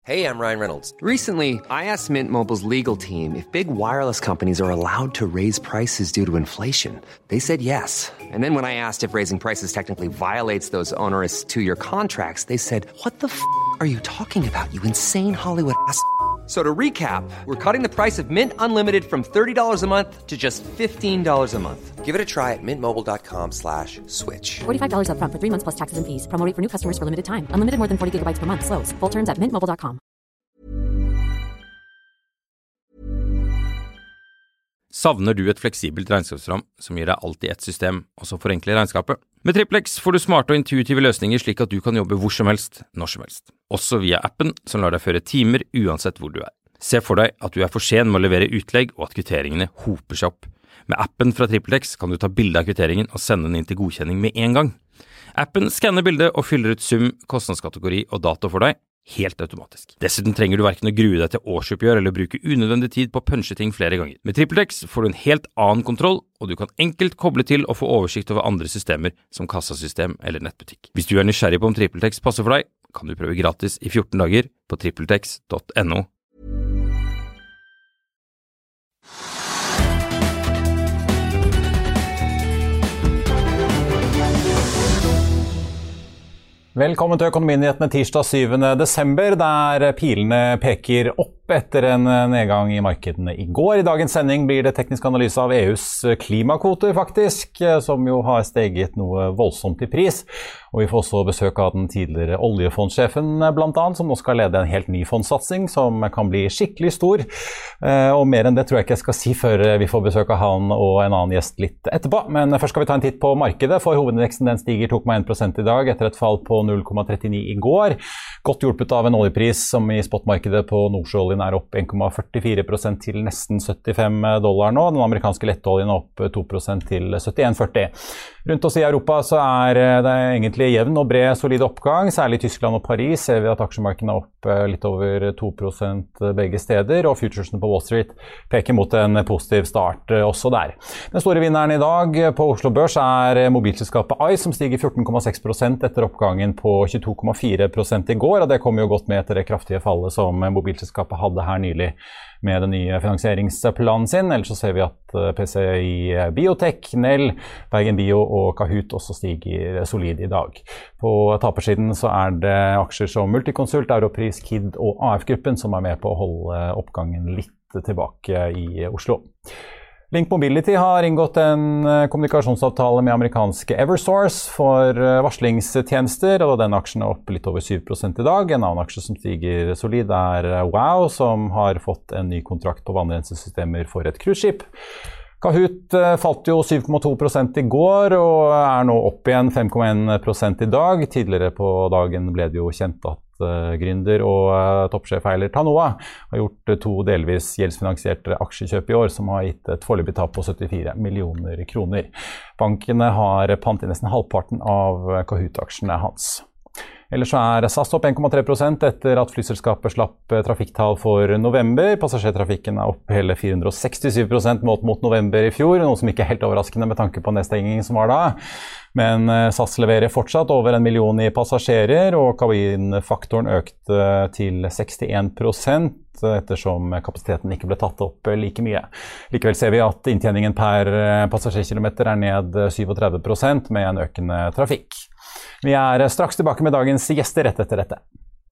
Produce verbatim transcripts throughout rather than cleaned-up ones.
Hey, I'm Ryan Reynolds. Recently, I asked Mint Mobile's legal team if big wireless companies are allowed to raise prices due to inflation. They said yes. And then when I asked if raising prices technically violates those onerous two-year contracts, they said, what the f*** are you talking about, you insane Hollywood ass f- So to recap, we're cutting the price of Mint Unlimited from thirty dollars a month to just fifteen dollars a month. Give it a try at mintmobile.com slash switch. forty-five dollars up front for three months plus taxes and fees. Promo rate for new customers for limited time. Unlimited more than forty gigabytes per month. Slows full terms at mint mobile dot com. Savner du et fleksibelt regnskapsprogram som gir deg alt i ett system, og som forenkler regnskapet? Med TrippelX får du smarte og intuitive løsninger slik at du kan jobbe hvor som helst, når som helst. Også via appen som lar deg føre timer uansett hvor du er. Se for deg at du er for sen med å levere utlegg og at kvitteringene hoper seg opp. Med appen fra TrippelX kan du ta bilde av kvitteringen og sende den inn til godkjenning med en gang. Appen skanner bildet og fyller ut sum, kostnadskategori og dato for deg, helt automatisk. Dessuten trenger du hverken å grue deg til årsoppgjør eller bruke unødvendig tid på å punche ting flere ganger. Med TrippelX får du en helt annen kontroll, og du kan enkelt koble til og få oversikt over andre systemer som kassasystem eller nettbutikk. Hvis du er nysgjerrig på om TrippelX passer for deg, kan du prøve gratis i fjorten dager på trippeltex punktum no. Velkommen til Økonominyhetene tirsdag syvende desember, der pilene peker opp etter en nedgang i markedene i går. I dagens sending blir det teknisk analyse av E U's klimakvoter faktisk, som jo har steget noe voldsomt i pris. Og vi får også besøk av den tidligere oljefondsjefen blant annet, som nå skal lede en helt ny fondsatsing som kan bli skikkelig stor. Og mer enn det tror jeg ikke jeg skal si før vi får besøk av han og en annen gjest litt etterpå. Men først skal vi ta en titt på markedet, for hovedindeksen den stiger to komma én prosent i dag etter et fall på null komma trettini i går. Godt hjulpet av en oljepris som i spotmarkedet på nordsjøoljen er opp en komma førtifire prosent til nesten syttifem dollar nå. Den amerikanske lettoljen er opp to prosent til syttien førti. Rundt oss i Europa så er det egentlig jevn og bred solid oppgang. Særlig i Tyskland og Paris ser vi at aksjemarkedene er opp litt over to prosent begge steder, og futuresene på Wall Street peker mot en positiv start også der. Den store vinneren i dag på Oslo Børs er mobilselskapet Ice, som stiger fjorten komma seks prosent etter oppgangen på tjueto komma fire prosent i går, og det kommer jo godt med etter det kraftige fallet som mobilselskapet hadde her nylig med den nye finansieringsplanen sin. Ellers så ser vi at P C I Biotech, Nell, Bergen Bio og Kahoot også stiger solid i dag. På tapersiden så er det aksjer som Multiconsult, Europris, Kid og A F-gruppen som er med på å holde oppgangen litt tilbake i Oslo. Link Mobility har inngått en kommunikasjonsavtale med amerikanske Eversource for varslingstjenester, og den aksjen er opp litt over syv prosent i dag. En annen aksje som stiger solid er Wow, som har fått en ny kontrakt på vannrensesystemer for et cruiseskip. Kahoot falt jo syv komma to prosent i går, og er nå opp igjen fem komma én prosent i dag. Tidligere på dagen ble det jo kjent at gründer og toppsjef Eiler Tanoa har gjort to delvis gjeldsfinansierte aksjekjøp i år, som har gitt et foreløpig tap på syttifire millioner kroner. Bankene har pant i nesten halvparten av Kahoot-aksjene hans. Ellers så er S A S opp en komma tre prosent etter at flyselskapet slapp trafikktall for november. Passasjertrafikken er opp hele fire hundre og sekstisju prosent målt mot november i fjor, noe som ikke er helt overraskende med tanke på nedstengingen som var da. Men S A S leverer fortsatt over en million i passasjerer, og kabinfaktoren økte til sekstien prosent ettersom kapasiteten ikke ble tatt opp like mye. Likevel ser vi at inntjeningen per passasjerkilometer er ned syttisju prosent med en økende trafikk. Vi er straks tilbake med dagens gjester rett etter dette.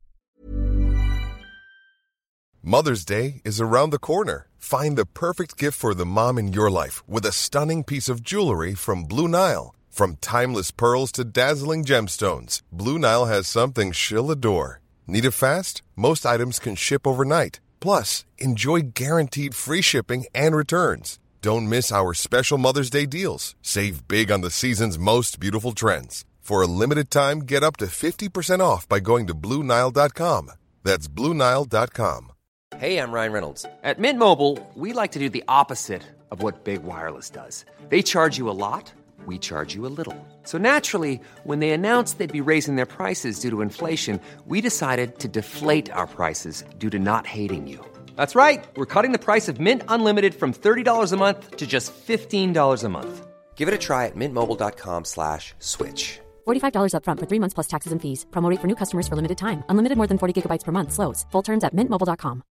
Mother's Day is around the corner. Find the perfect gift for the mom in your life with a stunning piece of jewelry from Blue Nile. From timeless pearls to dazzling gemstones, Blue Nile has something she'll adore. Need it fast? Most items can ship overnight. Plus, enjoy guaranteed free shipping and returns. Don't miss our special Mother's Day deals. Save big on the season's most beautiful trends. For a limited time, get up to fifty percent off by going to Blue Nile dot com. That's Blue Nile dot com. Hey, I'm Ryan Reynolds. At Mint Mobile, we like to do the opposite of what Big Wireless does. They charge you a lot, we charge you a little. So naturally, when they announced they'd be raising their prices due to inflation, we decided to deflate our prices due to not hating you. That's right. We're cutting the price of Mint Unlimited from thirty dollars a month to just fifteen dollars a month. Give it a try at mintmobile.com slash switch. forty-five dollars up front for three months plus taxes and fees. Promo rate for new customers for limited time. Unlimited more than forty gigabytes per month slows. Full terms at mint mobile dot com.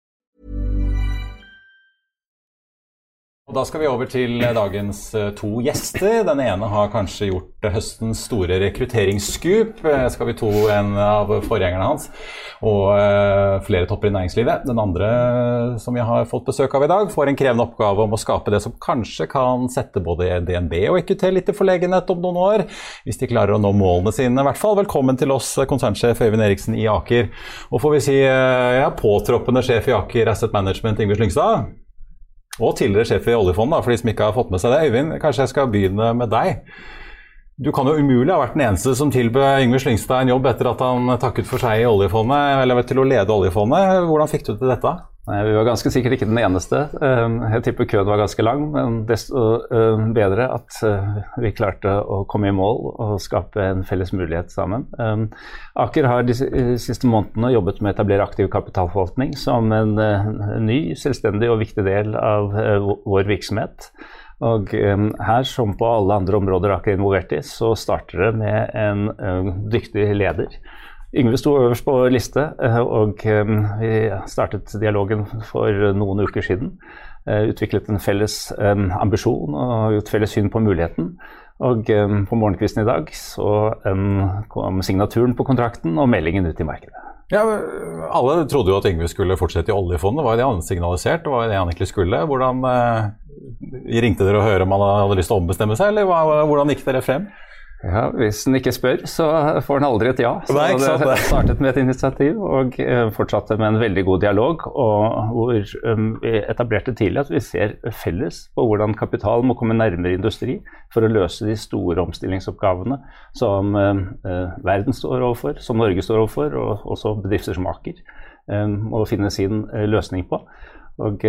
Og da skal vi over til dagens to gjester. Den ene har kanskje gjort høstens store rekrutteringsskup. Skal vi to en av forgjengerne hans og uh, flere topper i næringslivet. Den andre som vi har fått besøk av i dag får en krevende oppgave om å skape det som kanskje kan sette både D N B og E Q T litt i forlegenhet om noen år, hvis de klarer å nå målene sine. I hvert fall velkommen til oss, konsernsjef Øyvind Eriksen i Aker. Og får vi si, uh, ja, påtroppende sjef i Aker Asset Management, Yngve Slyngstad. Og tidligere sjef i oljefondet, for de som ikke har fått med seg det. Øyvind, kanskje jeg skal begynne med deg. Du kan jo umulig ha vært den eneste som tilbød Yngve Slyngstad en jobb etter at han takket for seg i oljefondet, eller til å lede oljefondet. Hvordan fikk du til dette? Nei, vi var ganske sikkert ikke den eneste. Jeg tipper køen var ganske lang, men desto bedre at vi klarte å komme i mål og skape en felles mulighet sammen. Aker har de siste månedene jobbet med å etablere aktiv kapitalforvaltning som en ny, selvstendig og viktig del av vår virksomhet. Og her, som på alle andre områder Aker er involvert i, så starter det med en dyktig leder. Yngve sto øverst på liste, og vi startet dialogen for noen uker siden. Utviklet en felles ambisjon og et felles syn på muligheten. Og på morgenkvisten i dag så kom signaturen på kontrakten og meldingen ut i markedet. Ja, alle trodde jo at Yngve skulle fortsette i oljefondet. Hva var det han signalisert? Hva var det han egentlig skulle? Hvordan ringte dere å høre om han hadde lyst til å ombestemme seg, eller hvordan gikk dere frem? Ja, hvis den ikke spør, så får den aldri et ja. Så Nei, det startet med et initiativ og fortsatte med en veldig god dialog, og hvor vi etablerte tidlig at vi ser felles på hvordan kapital må komme nærmere industri for å løse de store omstillingsoppgavene som verden står overfor, som Norge står overfor, og også bedrifter som Aker må finne sin løsning på. Og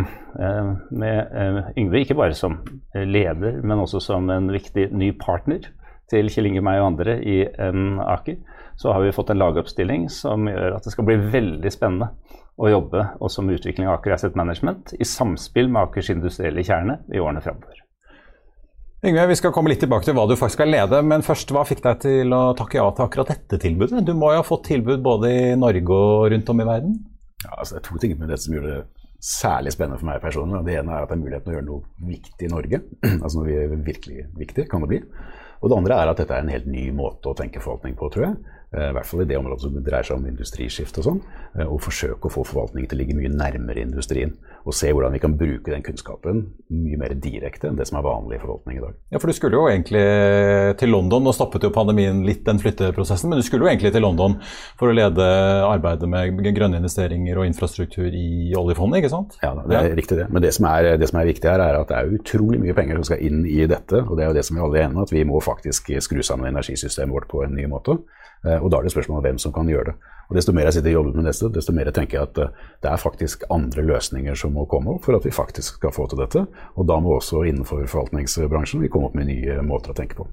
med Yngve ikke bare som leder, men også som en viktig ny partner til Kjell Inge, meg og andre i um, Aker, så har vi fått en lagoppstilling som gjør at det skal bli veldig spennende å jobbe også med utvikling av Aker Asset Management i samspill med Akers industrielle kjerne i årene fremover. Yngve, vi skal komme litt tilbake til hva du faktisk skal lede, men først, hva fikk deg til å takke ja til akkurat dette tilbudet? Du må jo ha fått tilbud både i Norge og rundt om i verden? Ja, altså det er to ting med det som gjør det særlig spennende for meg personlig. Det ene er at det er muligheten å gjøre noe viktig i Norge, altså noe virkelig viktig kan det bli. Og det andre er at dette er en helt ny måte å tenke forvaltning på, tror jeg. I hvert fall i det området som dreier seg om industriskift og sånn. Og forsøke å få forvaltningen til å ligge mye nærmere industrien. Og se hvordan vi kan bruke den kunnskapen mye mer direkte enn det som er vanlig i forvaltning i dag. Ja, for du skulle jo egentlig til London, og stoppet jo pandemien litt den flytteprosessen, men du skulle jo egentlig til London for å lede arbeidet med grønne investeringer og infrastruktur i oljefondet, ikke sant? Ja, det er ja. riktig det. Men det som, er, det som er viktig her er at det er utrolig mye penger som skal inn i dette, og det er jo det som vi alle er enige om, at vi må faktisk skru sammen energisystemet vårt på en ny måte. Og da er det spørsmålet hvem som kan gjøre det. Og desto mer jeg sitter og jobber med dette, desto mer jeg tenker jeg at det er faktisk andre løsninger som må komme opp for at vi faktisk skal få til dette. Og da må også innenfor forvaltningsbransjen vi komme opp med nye måter å tenke på.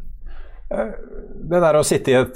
Det der å sitte i et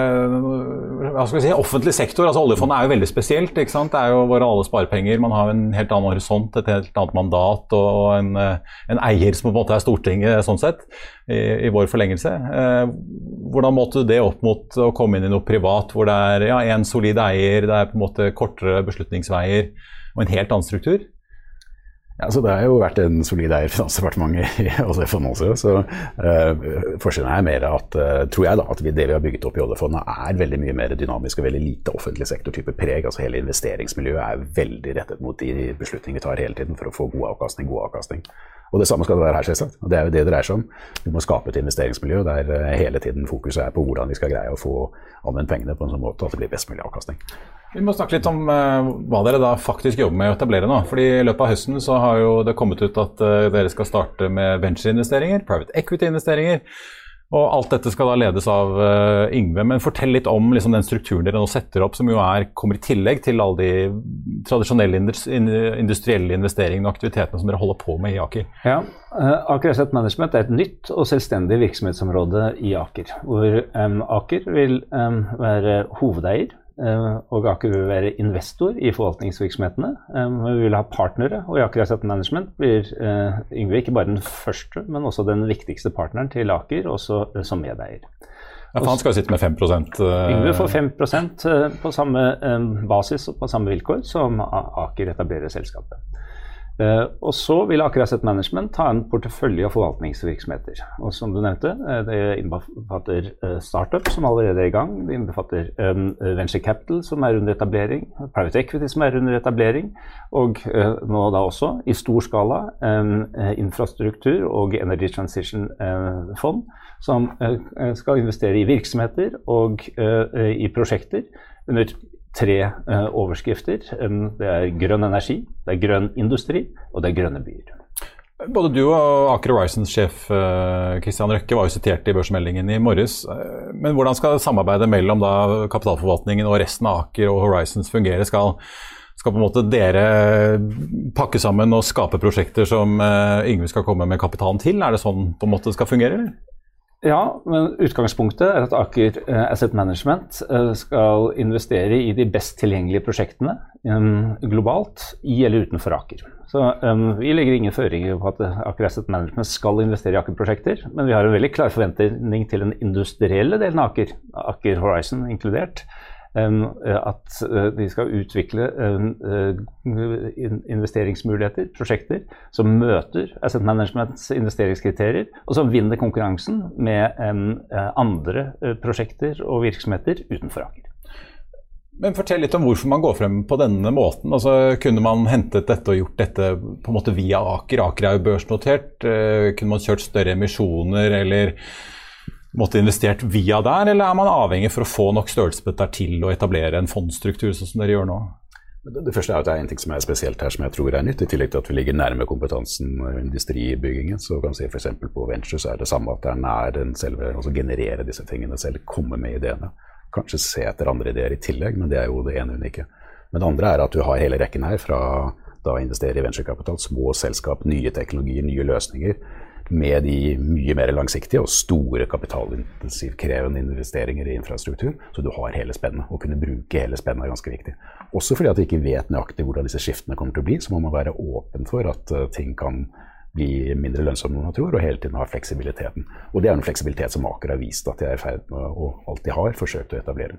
hva skal vi si, offentlig sektor, altså oljefondet er jo veldig spesielt, ikke sant? Det er jo våre alle sparepenger, man har en helt annen horisont, et helt annet mandat og en, en eier som på en måte er Stortinget sånn sett, i, i vår forlengelse. Hvordan måtte du det opp mot å komme inn i noe privat, hvor det er ja, en solid eier, det er på en måte kortere beslutningsveier og en helt annen struktur? Ja, så det har jo vært en solid eier i Finansdepartementet i oljefondet også, så uh, forskjellen er mer at, uh, tror jeg da, at vi, det vi har bygget opp i oljefondet er veldig mye mer dynamisk og veldig lite offentlig sektor-type preg, altså hele investeringsmiljøet er veldig rettet mot de beslutninger vi tar hele tiden for å få god avkastning, god avkastning. Og det samme skal det være her selvsagt, og det er jo det det dreier seg om. Vi må skape et investeringsmiljø der uh, hele tiden fokuset er på hvordan vi skal greie å få anvendt pengene på en sånn måte at det blir best mulig avkastning. Vi må snakke litt om uh, hva dere da faktisk jobber med å etablere nå, fordi i løpet av høsten så har jo det kommet ut at uh, dere skal starte med venture-investeringer, private equity-investeringer, og alt dette skal da ledes av uh, Yngve, men fortell litt om liksom, den strukturen dere nå setter opp, som jo er, kommer i tillegg til alle de tradisjonelle industrielle investeringene og aktivitetene som dere holder på med i Aker. Ja, uh, Aker Asset Management er et nytt og selvstendig virksomhetsområde i Aker, hvor um, Aker vil um, være hovedeier, og Aker vil være investor i forvaltningsvirksomhetene. Vi vil ha partnere, og i Aker Asset Management blir Yngve ikke bare den første, men også den viktigste partneren til Aker, også som medeier. Ja, for han skal jo sitte med fem prosent. Yngve får fem prosent på samme basis og på samme vilkår som Aker etablerer selskapet. Uh, og så vil Aker Asset Management ha en portefølje av forvaltningsvirksomheter. Og som du nevnte, uh, det innbefatter uh, startup som allerede er i gang, det innbefatter um, venture capital som er under etablering, private equity som er under etablering, og uh, nå da også i stor skala um, infrastruktur og energy transition uh, fond som uh, skal investere i virksomheter og uh, i prosjekter under tre uh, overskrifter. Um, det er grønn energi, det er grønn industri, og det er grønne byer. Både du og Aker Horizons sjef uh, Christian Røkke var jo sitert i børsmeldingen i morges. Uh, men hvordan skal samarbeidet mellom da kapitalforvaltningen og resten av Aker og Horizons fungere? Skal, skal på en måte dere pakke sammen og skape prosjekter som uh, Yngve skal komme med kapitalen til? Er det sånn på en måte det skal fungere, eller? Ja, men utgangspunktet er at Aker Asset Management skal investere i de best tilgjengelige prosjektene um, globalt, i eller utenfor Aker. Så um, vi legger ingen føringer på at Aker Asset Management skal investere i Aker-prosjekter, men vi har en veldig klar forventning til den industrielle delen av Aker, Aker Horizon inkludert, um, at uh, de skal utvikle um, uh, investeringsmuligheter, prosjekter som møter Asset Managements investeringskriterier, og som vinner konkurransen med um, andre uh, prosjekter og virksomheter utenfor Aker. Men fortell litt om hvorfor man går frem på denne måten. Altså, kunne man hentet dette og gjort dette på en måte via Aker? Aker er jo børsnotert. Uh, kunne man kjørt større emisjoner, eller måtte investert via der, eller er man avhengig for å få nok størrelse til å etablere en fondstruktur sånn som dere gjør nå? Det, det første er at det er en ting som er spesielt her som jeg tror er nytt, i tillegg til at vi ligger nærme kompetansen og industribyggingen. Så kan vi se for eksempel på Venture så er det samme at det er nær den selve, altså generere disse tingene selv, komme med ideene. Kanskje se etter andre ideer i tillegg, men det er jo det ene unike. Men det andre er at du har hele rekken her fra da investere i venturekapital, små selskap, nye teknologier, nye løsninger, med de mye mer langsiktige og store kapitalintensivkrevende investeringer i infrastruktur, så du har hele spennet, og kunne bruke hele spennet er ganske viktig. Også fordi at du ikke vet nøyaktig hvordan disse skiftene kommer til å bli, så må man være åpen for at uh, ting kan bli mindre lønnsomme enn man tror, og hele tiden ha fleksibiliteten. Og det er en fleksibilitet som Aker har vist at de er i ferd med, og alltid har forsøkt å etablere.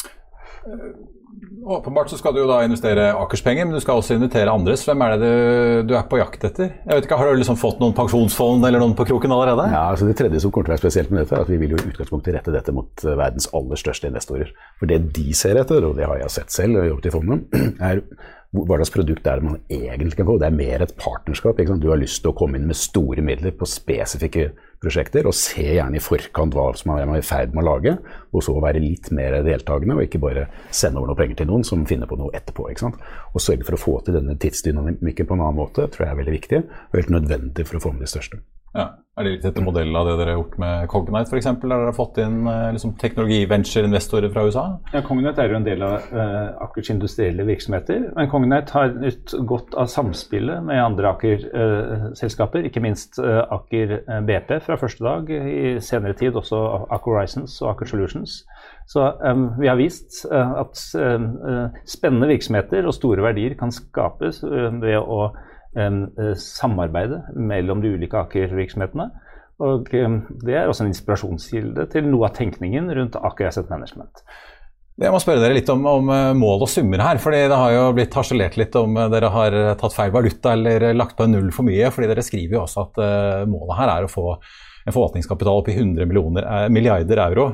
Åpenbart så skal du jo da investere Akers penger, men du skal også invitere andres. Hvem er det du, du er på jakt etter? Jeg vet ikke, har du liksom fått noen pensjonsfond eller noen på kroken allerede? Ja, altså det tredje som kommer til å være spesielt med dette er at vi vil jo i utgangspunktet rette dette mot verdens aller største investorer. For det de ser etter, og det har jeg sett selv og jobbet i fondet, er hva slags produkt er det man egentlig kan få. Det er mer et partnerskap. Ikke sant? Du har lyst til å komme inn med store midler på spesifikke prosjekter, og se gjerne i forkant hva som er i ferd med å lage, og så være litt mer deltagende, og ikke bare sende over noe penger til noen som finner på noe etterpå. Ikke sant? Og sørge for å få til denne tidsdynamikken på en annen måte, tror jeg er veldig viktig, og helt nødvendig for å få med de største. Ja. Er det litt etter modell av det dere har gjort med Cognite for eksempel, der dere har fått inn liksom, teknologi-venture-investorer fra U S A? Ja, Cognite er jo en del av uh, Akers industrielle virksomheter, men Cognite har nytt godt av samspillet med andre Aker-selskaper, uh, ikke minst uh, Aker B P fra første dag, i senere tid også Aker Horizons og Aker Solutions. Så um, vi har vist uh, at uh, spennende virksomheter og store verdier kan skapes uh, ved å Um, samarbeide mellom de ulike Aker-virksomhetene, og um, det er også en inspirasjonskilde til noe av tenkningen rundt Aker Asset Management. Jeg må spørre dere litt om, om mål og summer her, fordi det har jo blitt harselert litt om dere har tatt feil valuta eller lagt på en null for mye, fordi dere skriver jo også at uh, målet her er å få en forvaltningskapital opp i hundre millioner, uh, milliarder euro.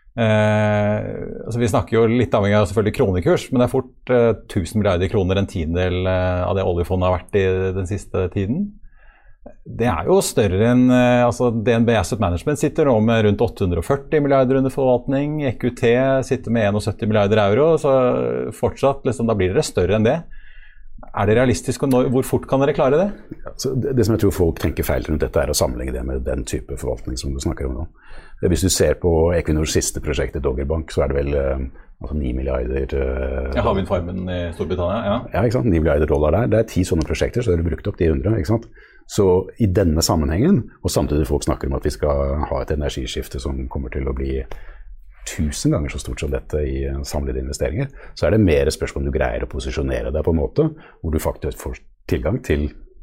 Eh, altså vi snakker jo litt avhengig av selvfølgelig kronekurs, men det er fort eh, tusen milliarder kroner, en tiendedel eh, av det oljefondet har vært i den siste tiden. Det er jo større enn eh, altså D N B Asset Management sitter nå med rundt åtte hundre og førti milliarder under forvaltning, E Q T sitter med syttien milliarder euro, så fortsatt liksom, da blir dere større enn det. Er det realistisk, og når, hvor fort kan dere klare det? Ja, så det? Det som jeg tror folk tenker feil rundt dette er å sammenligne det med den type forvaltning som du snakker om nå. Hvis du ser på Equinors siste prosjekt i Doggerbank, så er det vel altså ni milliarder uh, ja, Havvindfarmen i Storbritannia, ja. Ja, ikke sant? ni milliarder dollar der. Det er ti sånne prosjekter, så har du brukt opp de hundre, ikke sant? Så i denne sammenhengen, og samtidig folk snakker om at vi skal ha et energiskifte som kommer til å bli tusen ganger så stort som dette i samlede investeringer, så er det mer spørsmål om du greier å posisjonere deg på en måte hvor du faktisk får tilgang til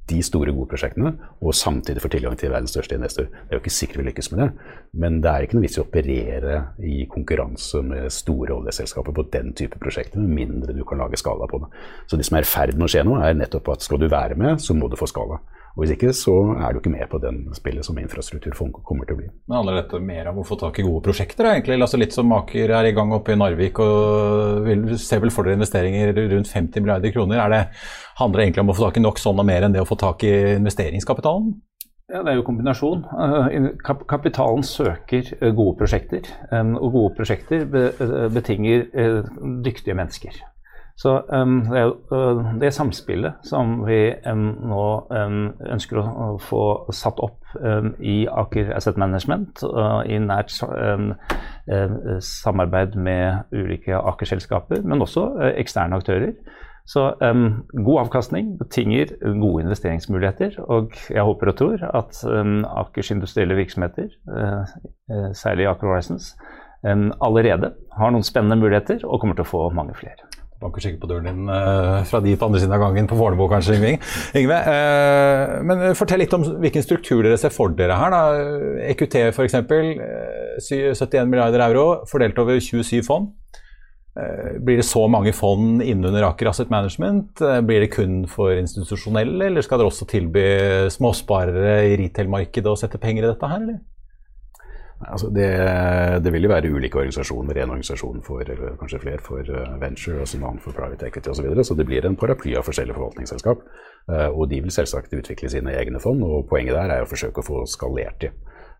de store gode prosjektene, og samtidig får tilgang til verdens største investor. Det er jo ikke sikkert vi lykkes med det, men det er ikke noe vits i å operere i konkurranse med store oljeselskaper på den type prosjekter, med mindre du kan lage skala på det. Så det som er i ferd med å skje nå, er nettopp at skal du være med, så må du få skala. Og hvis ikke, så er du ikke med på den spillet som infrastrukturfond kommer til å bli. Men handler dette mer om å få tak i gode prosjekter, egentlig? Altså litt som Aker er i gang oppe i Narvik, og vil, ser vel for dere investeringer rundt femti milliarder kroner. Er det, handler det egentlig om å få tak i nok sånn og mer enn det å få tak i investeringskapitalen? Ja, det er jo kombinasjon. Kapitalen søker gode prosjekter, og gode prosjekter betinger dyktige mennesker. Så um, det er jo uh, det samspillet som vi um, nå um, ønsker å, å få satt opp um, i Aker Asset Management, uh, i nært um, uh, samarbeid med ulike Aker-selskaper, men også uh, eksterne aktører. Så um, god avkastning betinger gode investeringsmuligheter, og jeg håper og tror at um, Akers industrielle virksomheter, uh, uh, særlig Aker Horizons, um, allerede har noen spennende muligheter og kommer til å få mange flere. Banker sikkert på døren din uh, fra de på andre siden av gangen på Fornebu kanskje, Yngve. Yngve uh, men fortell litt om hvilken struktur dere ser for dere her da. E Q T for eksempel, uh, syttien milliarder euro, fordelt over tjuesju fond. Uh, blir det så mange fond innunder Aker Asset Management? Uh, blir det kun for institusjonelle, eller skal dere også tilby småsparere i retail-markedet og sette penger i dette her, eller? Altså det, det vil jo være ulike organisasjoner, en organisasjon for, eller kanskje flere for venture, og en annen for private equity og så videre, så det blir en paraply av forskjellige forvaltningsselskap, og de vil selvsagt utvikle sine egne fond, og poenget der er å forsøke å få skalert de.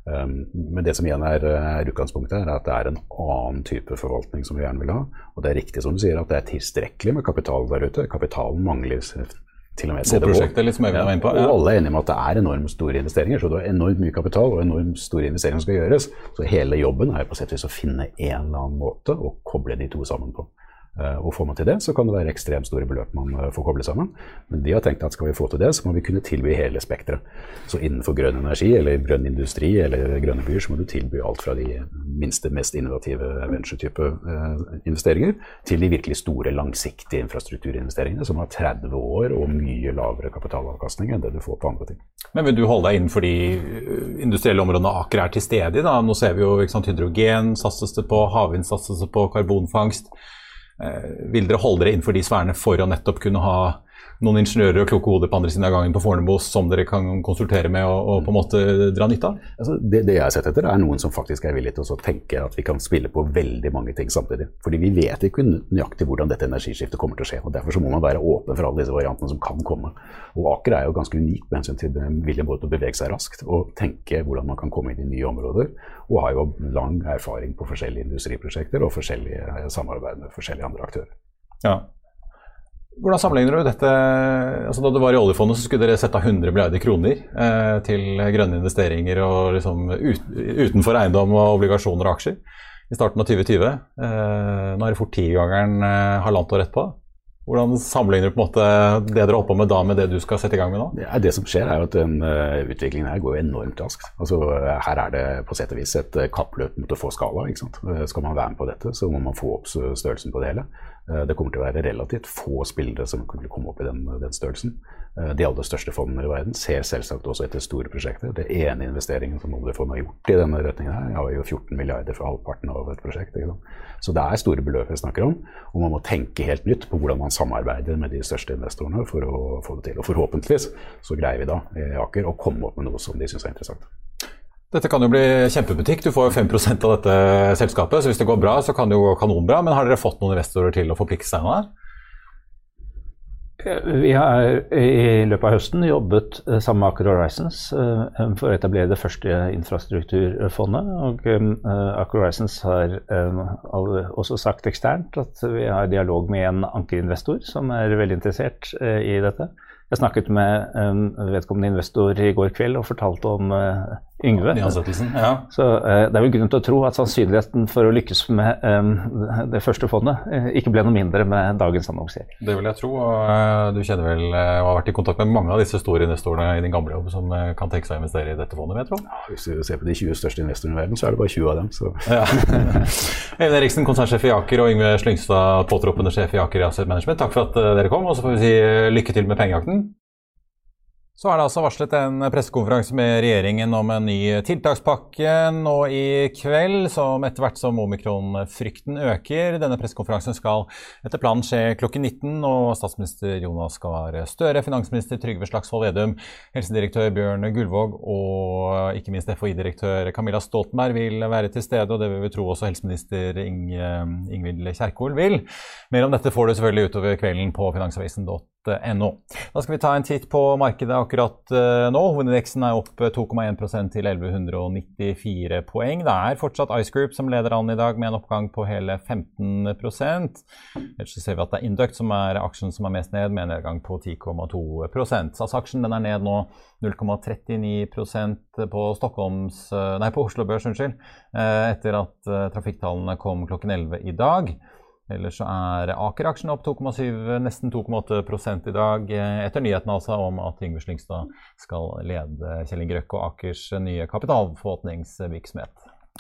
Men det som igjen er, er utgangspunktet er at det er en annen type forvaltning som vi gjerne vil ha, og det er riktig som du sier at det er tilstrekkelig med kapital der ute. Kapitalen mangler til og med C D H. Liksom ja, ja, og alle er enige om at det er enormt store investeringer, så det er enormt mye kapital og enormt store investeringer som skal gjøres. Så hele jobben er på sett og vis å finne en eller annen måte å koble de to sammen på. Og får man til det, så kan det være ekstremt store beløp man får koble sammen. Men de har tenkt at skal vi få til det, så må vi kunne tilby hele spektret. Så innenfor grønn energi, eller grønn industri, eller grønne byer, så må du tilby alt fra de minste, mest innovative venture-type eh, investeringer, til de virkelig store, langsiktige infrastrukturinvesteringene, som har tretti år og mye lavere kapitalavkastning enn det du får på andre ting. Men vil du holde deg innenfor de industrielle områdene Aker er til stede i? Da? Nå ser vi jo ikke sant, hydrogen, satses det på, havvind satses det på, karbonfangst. Eh, vil dere holde dere innenfor de sfærene for å nettopp kunne ha noen ingeniører og kloke hoder på andre siden av gangen på Fornebu som dere kan konsultere med og, og på en måte dra nytte av? Altså det, det jeg har sett etter er noen som faktisk er villige til å tenke at vi kan spille på veldig mange ting samtidig. Fordi vi vet ikke nøyaktig hvordan dette energiskiftet kommer til å skje, og derfor så må man være åpen for alle disse variantene som kan komme. Og Aker er jo ganske unik med hensyn til viljen både til å bevege seg raskt og tenke hvordan man kan komme inn i nye områder, og har jo lang erfaring på forskjellige industriprosjekter og forskjellige samarbeid med forskjellige andre aktører. Ja. Hvordan sammenligner du dette? Altså, da du var i oljefondet så skulle dere sette av hundre milliarder kroner eh, til grønne investeringer og liksom ut, utenfor eiendom og obligasjoner og aksjer i starten av tjue tjue. Eh, nå er det fort ti-gangeren eh, halvannet år etterpå. Hvordan sammenligner du på en måte det dere holder på med da med det du skal sette i gang med nå? Ja, det som skjer er jo at den uh, utviklingen her går enormt raskt. Altså, her er det på sett og vis et uh, kappløp mot å få skala, ikke sant? Uh, skal man være med på dette, så må man få opp størrelsen på det hele. Uh, det kommer til å være relativt få spillere som kan komme opp i den, den størrelsen. Uh, de aller største fondene i verden ser selvsagt også etter store prosjekter. Det ene investeringen som oljefondet har gjort i denne retningen her, har jo fjorten milliarder for halvparten av et prosjekt, ikke sant? Så det er store beløp jeg snakker om, og man må tenke helt nytt på hvordan man samarbeider med de største investorene for å få det til. Og forhåpentligvis så greier vi da i Aker å komme opp med noe som de synes er interessant. Dette kan jo bli kjempebutikk. Du får jo fem prosent av dette selskapet, så hvis det går bra så kan det jo gå kanonbra. Men har dere fått noen investorer til å forplikte seg nå her? Vi har i løpet av høsten jobbet sammen med Aker Horizons for å etablere det første infrastrukturfondet, og Aker Horizons har også sagt eksternt at vi har dialog med en ankerinvestor som er veldig interessert i dette. Jeg snakket med en vedkommende investor i går kveld og fortalte om uh, Yngve. Ja. Så uh, det er vel grunn til å tro at sannsynligheten for å lykkes med um, det første fondet uh, ikke ble noe mindre med dagens annonsering. Det vil jeg tro, og uh, du kjenner vel uh, og har vært i kontakt med mange av disse store investorene i din gamle jobb som uh, kan tenke seg å investere i dette fondet, vet du? Ja, hvis du ser på de tjue største investorene i verden, så er det bare tjue av dem. Så. Ja. Eivind Eriksen, konsernsjef i Aker, og Yngve Slyngstad, påtroppende sjef i Aker Asset Management. Takk for at uh, dere kom, og så får vi si uh, lykke til med pengejakten. Så er det altså varslet en pressekonferanse med regjeringen om en ny tiltakspakke nå i kveld, som etter hvert som omikron-frykten øker. Denne pressekonferansen skal etter planen skje klokken nitten, og statsminister Jonas Gahr Støre, finansminister Trygve Slagsvold Vedum, helsedirektør Bjørn Gullvåg og ikke minst F H I-direktør Camilla Stoltenberg vil være til stede, og det vil vi tro også helseminister Ing Ingvild Kjerkol vil. Mer om dette får du selvfølgelig utover kvelden på finansavisen punktum no. Da skal vi ta en titt på markedet akkurat uh, nå. Hovedindeksen er opp to komma en prosent til elleve nittifire poeng. Det er fortsatt Ice Group som leder an i dag med en oppgang på hele femten prosent. Ellers så ser vi at det er Induct som er aksjen som er mest ned med en nedgang på ti komma to prosent. SAS-aksjen den er ned nå null komma trettini prosent på Stockholms, nei på Oslo Børs, unnskyld, etter at uh, trafikktallene kom klokken elleve i dag. Ellers så er Aker-aksjen opp to komma syv, nesten to komma åtte prosent i dag, etter nyheten altså om at Yngve Slyngstad skal lede Kjell Inge Røkke og Akers nye kapitalforvaltningsvirksomhet.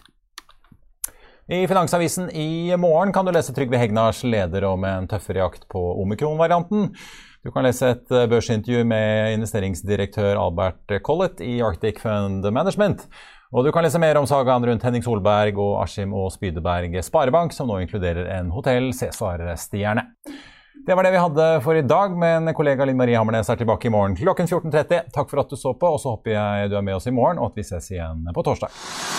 I Finansavisen i morgen kan du lese Trygve Hegnars leder om en tøffere jakt på omikron-varianten. Du kan lese et børsintervju med investeringsdirektør Albert Collett i Arctic Fund Management. Og du kan lese mer om sagaen rundt Henning Solberg og Askim og Spydeberg Sparebank, som nå inkluderer en Hotell Cæsar-stjerne. Det var det vi hadde for i dag, men kollega Linn Marie Hammernes er tilbake i morgen klokken fjorten tretti. Takk for at du så på, og så håper jeg du er med oss i morgen, og at vi ses igjen på torsdag.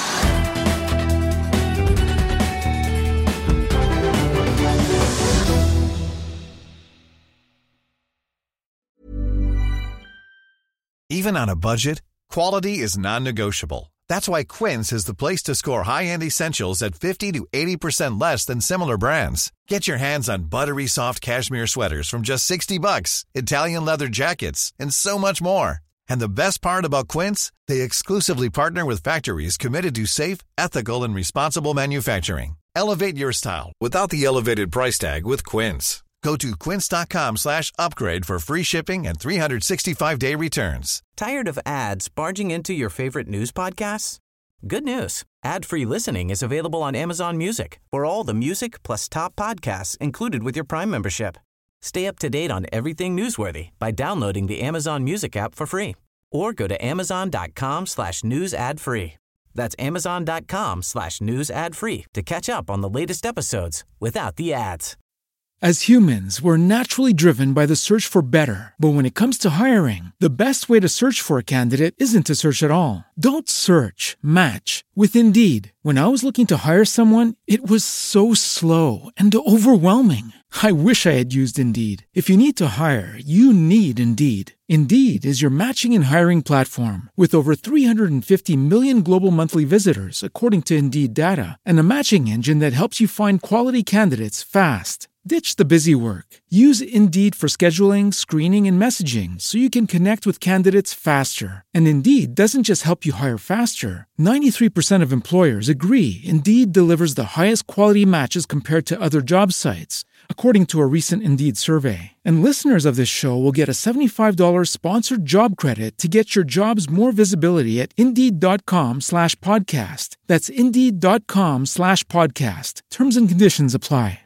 Even on a budget, quality is non-negotiable. That's why Quince is the place to score high-end essentials at fifty to eighty percent less than similar brands. Get your hands on buttery soft cashmere sweaters from just sixty bucks, Italian leather jackets, and so much more. And the best part about Quince, they exclusively partner with factories committed to safe, ethical, and responsible manufacturing. Elevate your style without the elevated price tag with Quince. Go to quince.com slash upgrade for free shipping and three sixty-five day returns. Tired of ads barging into your favorite news podcasts? Good news. Ad-free listening is available on Amazon Music for all the music plus top podcasts included with your Prime membership. Stay up to date on everything newsworthy by downloading the Amazon Music app for free or go to amazon.com slash news ad free. That's amazon.com slash news ad free to catch up on the latest episodes without the ads. As humans, we're naturally driven by the search for better. But when it comes to hiring, the best way to search for a candidate isn't to search at all. Don't search, match with Indeed. When I was looking to hire someone, it was so slow and overwhelming. I wish I had used Indeed. If you need to hire, you need Indeed. Indeed is your matching and hiring platform with over three hundred fifty million global monthly visitors, according to Indeed data, and a matching engine that helps you find quality candidates fast. Ditch the busy work. Use Indeed for scheduling, screening, and messaging so you can connect with candidates faster. And Indeed doesn't just help you hire faster. ninety-three percent of employers agree Indeed delivers the highest quality matches compared to other job sites, according to a recent Indeed survey. And listeners of this show will get a seventy-five dollars sponsored job credit to get your jobs more visibility at Indeed.com slash podcast. That's Indeed.com slash podcast. Terms and conditions apply.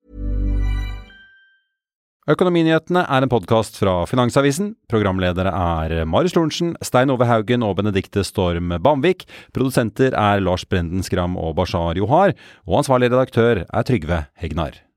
Økonominyhetene er en podcast fra Finansavisen. Programledere er Marius Lorentzen, Stein Ove Haugen og Benedikte Storm Bamvik. Produsenter er Lars Brenden Skram og Bashar Johar. Og ansvarlig redaktør er Trygve Hegnar.